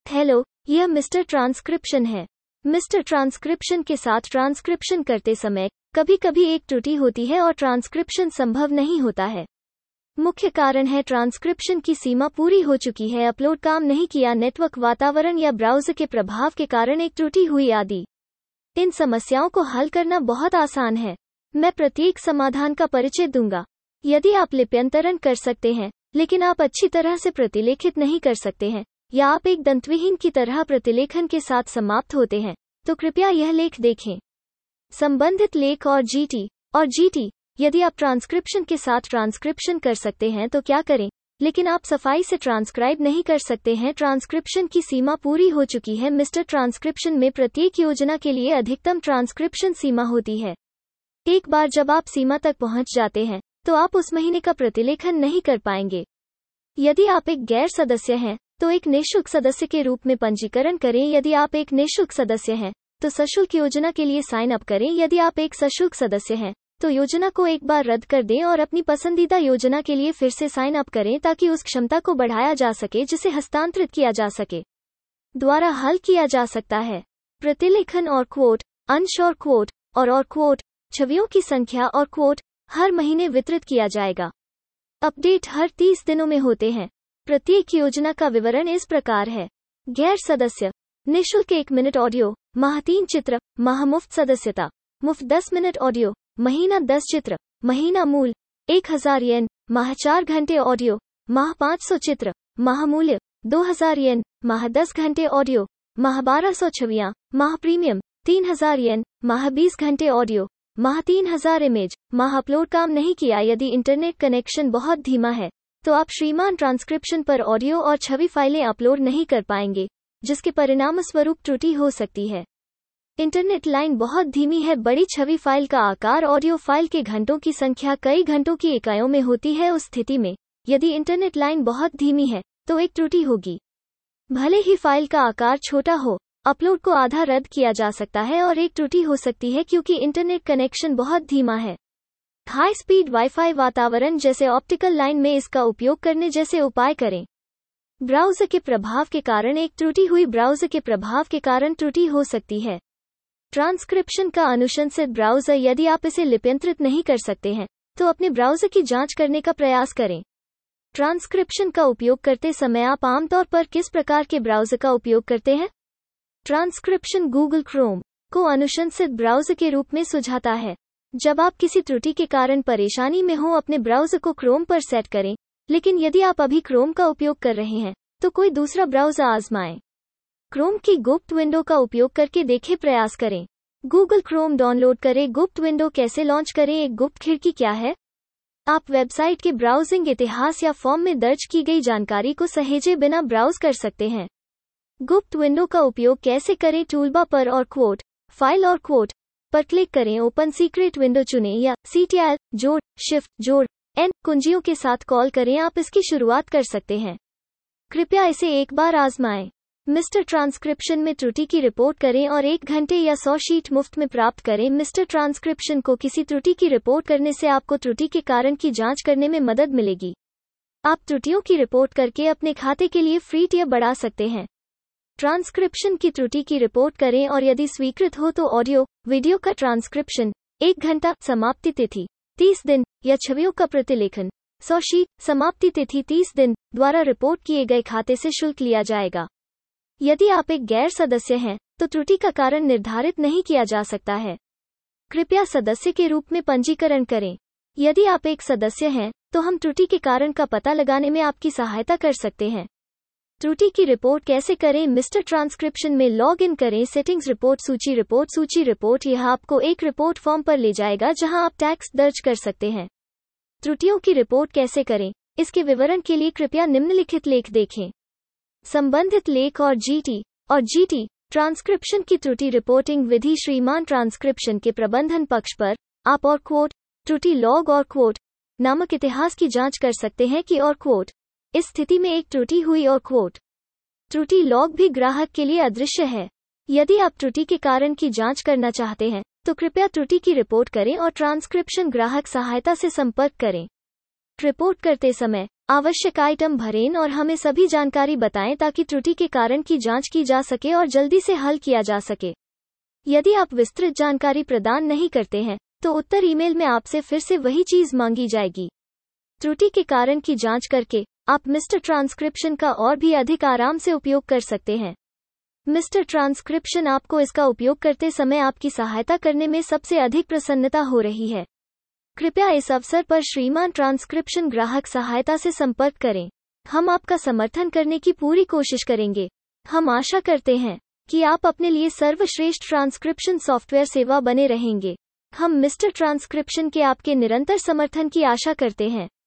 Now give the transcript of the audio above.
Hello, यह Mister Transcription है। Mister Transcription के साथ ट्रांसक्रिप्शन करते समय कभी कभी एक त्रुटि होती है और ट्रांसक्रिप्शन संभव नहीं होता है। मुख्य कारण है ट्रांसक्रिप्शन की सीमा पूरी हो चुकी है, अपलोड काम नहीं किया, नेटवर्क वातावरण या ब्राउज़र के प्रभाव के कारण एक त्रुटि हुई आदि। इन समस्याओं को हल करना बहुत आसान है। मैं प्रत्येक समाधान का परिचय दूंगा। यदि आप लिप्यंतरण कर सकते हैं लेकिन आप अच्छी तरह से प्रतिलेखित नहीं कर सकते हैं, या आप एक दंतविहीन की तरह प्रतिलेखन के साथ समाप्त होते हैं, तो कृपया यह लेख देखें। संबंधित लेख और जीटी। यदि आप ट्रांसक्रिप्शन के साथ ट्रांसक्रिप्शन कर सकते हैं तो क्या करें, लेकिन आप सफाई से ट्रांसक्राइब नहीं कर सकते हैं। ट्रांसक्रिप्शन की सीमा पूरी हो चुकी है। मिस्टर ट्रांसक्रिप्शन में प्रत्येक योजना के लिए अधिकतम ट्रांसक्रिप्शन सीमा होती है। एक बार जब आप सीमा तक पहुंच जाते हैं तो आप उस महीने का प्रतिलेखन नहीं कर पाएंगे। यदि आप एक गैर सदस्य हैं तो एक निःशुल्क सदस्य के रूप में पंजीकरण करें। यदि आप एक निःशुल्क सदस्य हैं तो सशुल्क योजना के लिए साइन अप करें। यदि आप एक सशुल्क सदस्य हैं तो योजना को एक बार रद्द कर दें और अपनी पसंदीदा योजना के लिए फिर से साइन अप करें ताकि उस क्षमता को बढ़ाया जा सके जिसे हस्तांतरित किया जा सके द्वारा हल किया जा सकता है। प्रतिलेखन और क्वोट, अंश और क्वोट, छवियों की संख्या और क्वोट हर महीने वितरित किया जाएगा। अपडेट हर 30 दिनों में होते हैं। प्रत्येक योजना का विवरण इस प्रकार है। गैर सदस्य, निःशुल्क 1 मिनट ऑडियो, माह 3 चित्र, माह मुफ्त सदस्यता, मुफ्त 10 मिनट ऑडियो, महीना 10 चित्र, महीना मूल 1000 येन, माह 4 घंटे ऑडियो, माह 500 चित्र, माह मूल्य 2000 येन, माह 10 घंटे ऑडियो, माह 1200 छवियां, माह प्रीमियम 3000 येन, माह 20 घंटे ऑडियो, माह 3000 इमेज, माह अपलोड काम नहीं किया। यदि इंटरनेट कनेक्शन बहुत धीमा है तो आप श्रीमान ट्रांसक्रिप्शन पर ऑडियो और छवि फाइलें अपलोड नहीं कर पाएंगे, जिसके परिणामस्वरूप त्रुटि हो सकती है। इंटरनेट लाइन बहुत धीमी है। बड़ी छवि फाइल का आकार ऑडियो फाइल के घंटों की संख्या कई घंटों की इकाइयों में होती है। उस स्थिति में यदि इंटरनेट लाइन बहुत धीमी है तो एक त्रुटि होगी। भले ही फाइल का आकार छोटा हो, अपलोड को आधा रद्द किया जा सकता है और एक त्रुटि हो सकती है क्योंकि इंटरनेट कनेक्शन बहुत धीमा है। हाई स्पीड वाईफाई वातावरण जैसे ऑप्टिकल लाइन में इसका उपयोग करने जैसे उपाय करें। ब्राउज़र के प्रभाव के कारण एक त्रुटि हुई। ब्राउज़र के प्रभाव के कारण त्रुटि हो सकती है। ट्रांसक्रिप्शन का अनुशंसित ब्राउज़र। यदि आप इसे लिप्यंतरित नहीं कर सकते हैं तो अपने ब्राउज़र की जांच करने का प्रयास करें। ट्रांसक्रिप्शन का उपयोग करते समय आप आमतौर पर किस प्रकार के ब्राउज़र का उपयोग करते हैं? ट्रांसक्रिप्शन गूगल क्रोम को अनुशंसित ब्राउज़र के रूप में सुझाता है। जब आप किसी त्रुटि के कारण परेशानी में हो, अपने ब्राउज़र को क्रोम पर सेट करें, लेकिन यदि आप अभी क्रोम का उपयोग कर रहे हैं तो कोई दूसरा ब्राउज़र आजमाएं। क्रोम की गुप्त विंडो का उपयोग करके देखें, प्रयास करें। गूगल क्रोम डाउनलोड करें। गुप्त विंडो कैसे लॉन्च करें? एक गुप्त खिड़की क्या है? आप वेबसाइट के ब्राउजिंग इतिहास या फॉर्म में दर्ज की गई जानकारी को सहेजे बिना ब्राउज कर सकते हैं। गुप्त विंडो का उपयोग कैसे करें? टूलबार पर और क्वोट, फाइल और क्वोट पर क्लिक करें। ओपन सीक्रेट विंडो चुनें या CTRL जोड़, शिफ्ट जोड़, N कुंजियों के साथ कॉल करें। आप इसकी शुरुआत कर सकते हैं। कृपया इसे एक बार आजमाएं। मिस्टर ट्रांसक्रिप्शन में त्रुटि की रिपोर्ट करें और 1 घंटे या 100 शीट मुफ्त में प्राप्त करें। मिस्टर ट्रांसक्रिप्शन को किसी त्रुटि की रिपोर्ट करने से आपको त्रुटि के कारण की जांच करने में मदद मिलेगी। आप त्रुटियों की रिपोर्ट करके अपने खाते के लिए फ्री टियर बढ़ा सकते हैं। ट्रांसक्रिप्शन की त्रुटि की रिपोर्ट करें और यदि स्वीकृत हो तो ऑडियो, वीडियो का ट्रांसक्रिप्शन 1 घंटा, समाप्ति तिथि 30 दिन, या छवियों का प्रतिलेखन 100 शीट, समाप्ति तिथि 30 दिन द्वारा रिपोर्ट किए गए खाते से शुल्क लिया जाएगा। यदि आप एक गैर सदस्य हैं तो त्रुटि का कारण निर्धारित नहीं किया जा सकता है। कृपया सदस्य के रूप में पंजीकरण करें। यदि आप एक सदस्य हैं तो हम त्रुटि के कारण का पता लगाने में आपकी सहायता कर सकते हैं। त्रुटि की रिपोर्ट कैसे करें? मिस्टर ट्रांसक्रिप्शन में लॉग इन करें। सेटिंग्स, रिपोर्ट सूची। यह आपको एक रिपोर्ट फॉर्म पर ले जाएगा जहां आप टैक्स दर्ज कर सकते हैं। त्रुटियों की रिपोर्ट कैसे करें, इसके विवरण के लिए कृपया निम्नलिखित लेख देखें। संबंधित लेख और जीटी ट्रांसक्रिप्शन की त्रुटि रिपोर्टिंग विधि। श्रीमान ट्रांसक्रिप्शन के प्रबंधन पक्ष पर आप और क्वोट, त्रुटि लॉग और क्वोट नामक इतिहास की जांच कर सकते हैं कि और क्वोट इस स्थिति में एक त्रुटि हुई और क्वोट त्रुटि लॉग भी ग्राहक के लिए अदृश्य है। यदि आप त्रुटि के कारण की जांच करना चाहते हैं तो कृपया त्रुटि की रिपोर्ट करें और ट्रांसक्रिप्शन ग्राहक सहायता से संपर्क करें। रिपोर्ट करते समय आवश्यक आइटम भरें और हमें सभी जानकारी बताएं ताकि त्रुटि के कारण की जांच की जा सके और जल्दी से हल किया जा सके। यदि आप विस्तृत जानकारी प्रदान नहीं करते हैं, तो उत्तर ईमेल में आपसे फिर से वही चीज मांगी जाएगी। त्रुटि के कारण की जांच करके आप मिस्टर ट्रांसक्रिप्शन का और भी अधिक आराम से उपयोग कर सकते हैं। मिस्टर ट्रांसक्रिप्शन आपको इसका उपयोग करते समय आपकी सहायता करने में सबसे अधिक प्रसन्नता हो रही है। कृपया इस अवसर पर श्रीमान ट्रांसक्रिप्शन ग्राहक सहायता से संपर्क करें। हम आपका समर्थन करने की पूरी कोशिश करेंगे। हम आशा करते हैं कि आप अपने लिए सर्वश्रेष्ठ ट्रांसक्रिप्शन सॉफ्टवेयर सेवा बने रहेंगे। हम मिस्टर ट्रांसक्रिप्शन के आपके निरंतर समर्थन की आशा करते हैं।